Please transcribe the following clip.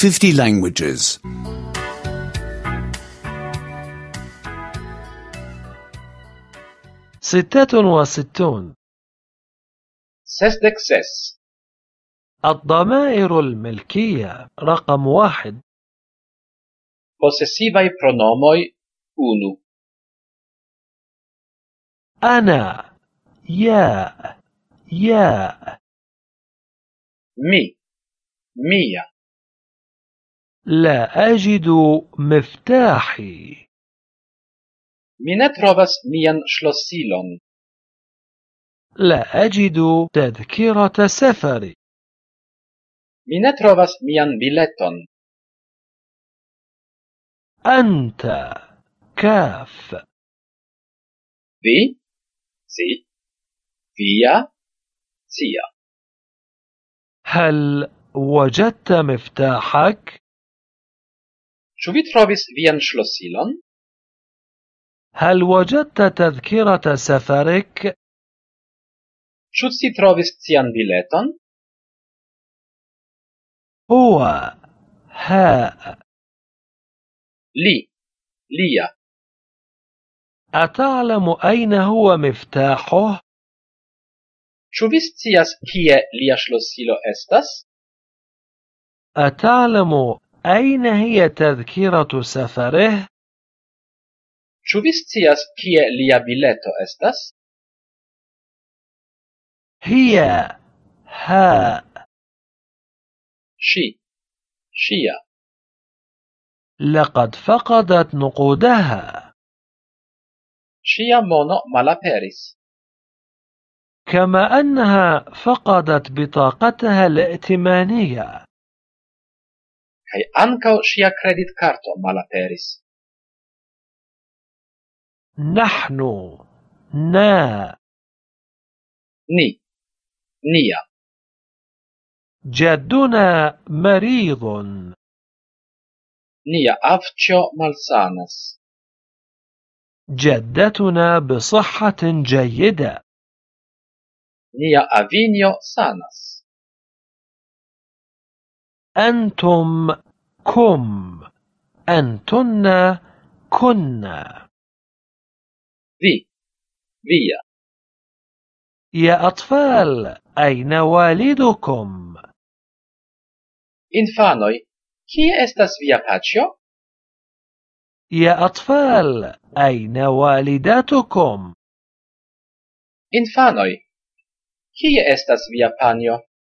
50 languages. 66. Sesdek-ses. الضمائر الملكية رقم 1. Possessivaj pronomoj 1. أنا، يا. Mi, mia. لا أجد مفتاحي. Mi ne trovas mian ŝlosilon. لا أجد تذكرة سفري. Mi ne trovas mian bileton. أنت، كاف. Vi, ci, via, cia. هل وجدت مفتاحك؟ Ĉu vi trovis vian ŝlosilon? هل وجدت تذكرة سفرك؟ Ĉu ci trovis cian bileton? هو، هاء. Li, lia. أتعلم أين هو مفتاحه؟ Ĉu vi scias kie lia ŝlosilo estas? أتعلم أين هي تذكرة سفره؟ Ĉu vi scias kie lia bileto estas? هي، هاء. Ŝi, ŝia. لقد فقدت نقودها. Ŝia mono malaperis. كما أنها فقدت بطاقتها الائتمانية. Kaj ankaŭ ŝia kreditkarto malaperis. نحن، نا. Ni, nia. جدنا مريض. Nia avĉjo malsanas. جدتنا بصحة جيدة. Nia avinjo sanas. أنتم، كم. أنتن، كنا. Vi, via. يا أطفال، أين والدكم؟ Infanoj, kie estas via paĉjo? يا أطفال، أين والدتكم؟ Infanoj, kie estas via panjo?